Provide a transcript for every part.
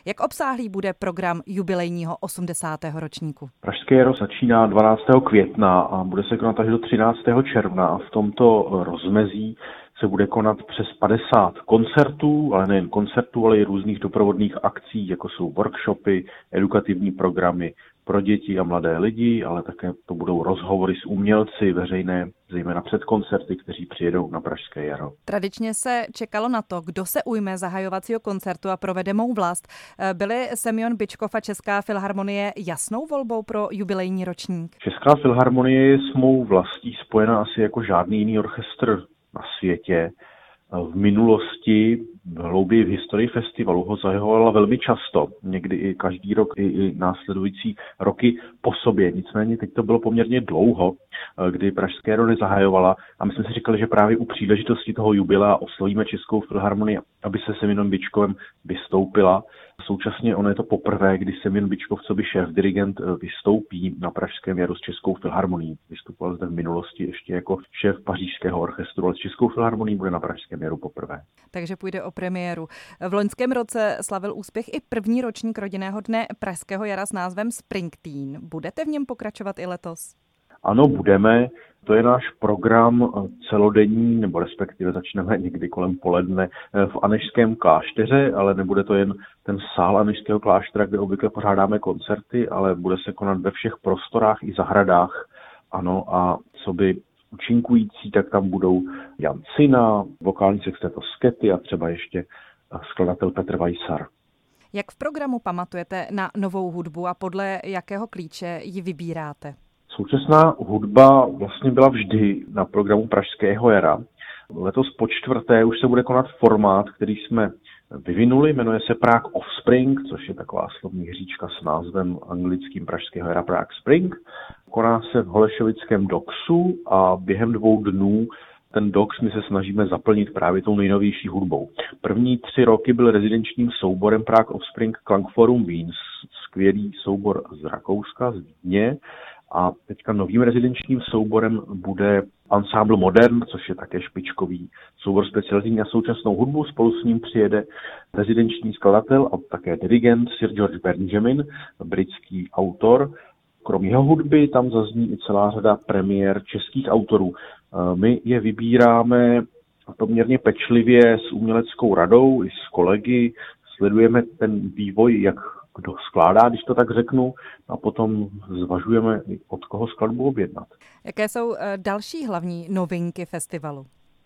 Jak obsáhlý bude program jubilejního 80. ročníku? Pražské jaro začíná 12. května a bude se konat až do 13. června a v tomto rozmezí se bude konat přes 50 koncertů, ale nejen koncertů, ale i různých doprovodných akcí, jako jsou workshopy, edukativní programy pro děti a mladé lidi, ale také to budou rozhovory s umělci veřejné, zejména před koncerty, kteří přijedou na Pražské jaro. Tradičně se čekalo na to, kdo se ujme zahajovacího koncertu a provede Mou vlast. Byly Semjon Byčkov a Česká filharmonie jasnou volbou pro jubilejní ročník? Česká filharmonie je s Mou vlastí spojena asi jako žádný jiný orchestr na světě. V minulosti, hlouběji v historii festivalu ho zahajovala velmi často, někdy i každý rok, i následující roky po sobě. Nicméně teď to bylo poměrně dlouho, kdy Pražské jaro nezahajovala a my jsme si říkali, že právě u příležitosti toho jubilea oslovíme Českou filharmonii, aby se Semjonem Byčkovem vystoupila. Současně ono je to poprvé, kdy Semjon Byčkov, co by šéf dirigent, vystoupí na Pražském jaru s Českou filharmonií. Vystupoval zde v minulosti ještě jako šéf pařížského orchestru, ale s Českou filharmonií bude na Pražském jaru poprvé. Takže půjde o premiéru. V loňském roce slavil úspěch i první ročník rodinného dne Pražského jara s názvem Springteen. Budete v něm pokračovat i letos? Ano, budeme. To je náš program celodenní, nebo respektive začneme někdy kolem poledne v Anežském klášteře, ale nebude to jen ten sál Anežského kláštera, kde obvykle pořádáme koncerty, ale bude se konat ve všech prostorách i zahradách. Ano, a co by účinkující, tak tam budou Jan Cina, vokální sexteto Skety a třeba ještě skladatel Petr Weissar. Jak v programu pamatujete na novou hudbu a podle jakého klíče ji vybíráte? Současná hudba vlastně byla vždy na programu Pražského jara. Letos po čtvrté už se bude konat formát, který jsme vyvinuli, jmenuje se Prague Offspring, což je taková slovní hříčka s názvem anglickým Pražského jara Prague Spring. Koná se v Holešovickém Doxu a během 2 dnů ten Dox my se snažíme zaplnit právě tou nejnovější hudbou. První 3 roky byl rezidenčním souborem Prague Offspring Klangforum Wien, skvělý soubor z Rakouska, z Vídně. A teďka novým rezidenčním souborem bude Ensemble Modern, což je také špičkový soubor specializovaný na současnou hudbu. Spolu s ním přijede rezidenční skladatel a také dirigent Sir George Benjamin, britský autor. Kromě jeho hudby tam zazní i celá řada premiér českých autorů. My je vybíráme poměrně pečlivě s uměleckou radou i s kolegy. Sledujeme ten vývoj, jak kdo skládá, když to tak řeknu, a potom zvažujeme, od koho skladbu objednat. Jaké jsou další hlavní novinky festivalu?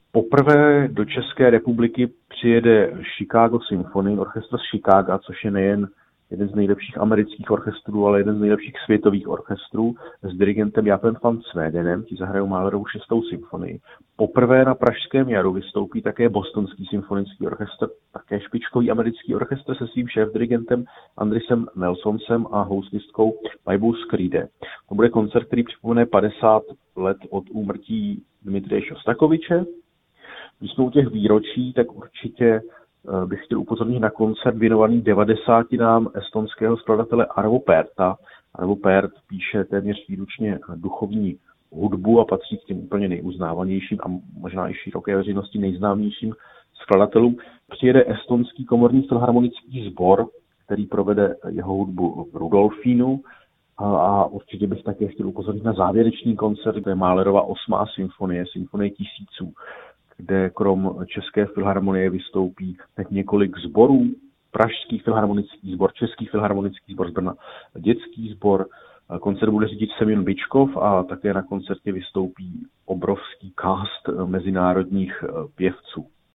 Poprvé do České republiky přijede Chicago Symphony, orchestr z Chicaga, což je nejen jeden z nejlepších amerických orchestrů, ale jeden z nejlepších světových orchestrů s dirigentem Japem van Swedenem, ti zahrajou Mahlerovu 6. symfonii. Poprvé na Pražském jaru vystoupí také Bostonský symfonický orchestr, také špičkový americký orchestr se svým šéfdirigentem Andrisem Nelsonsem a houstlistkou Maibou Skride. To bude koncert, který připomene 50 let od úmrtí Dmitrije Šostakoviče. Když jsme u těch výročí, tak určitě bych chtěl upozornit na koncert věnovaný 90. estonského skladatele Arvo Pärta. Arvo Pärt píše téměř výlučně duchovní hudbu a patří k těm úplně nejuznávanějším a možná i široké veřejnosti nejznámějším skladatelům. Přijede estonský komorní filharmonický sbor, který provede jeho hudbu v Rudolfínu. A určitě bych také chtěl upozornit na závěrečný koncert, to je Mahlerova 8. symfonie tisíců, kde krom České filharmonie vystoupí několik sborů, Pražský filharmonický sbor, Český filharmonický sbor z Brna, dětský sbor. Koncert bude řídit Semjon Byčkov a také na koncertě vystoupí obrovský cast mezinárodních pěvců.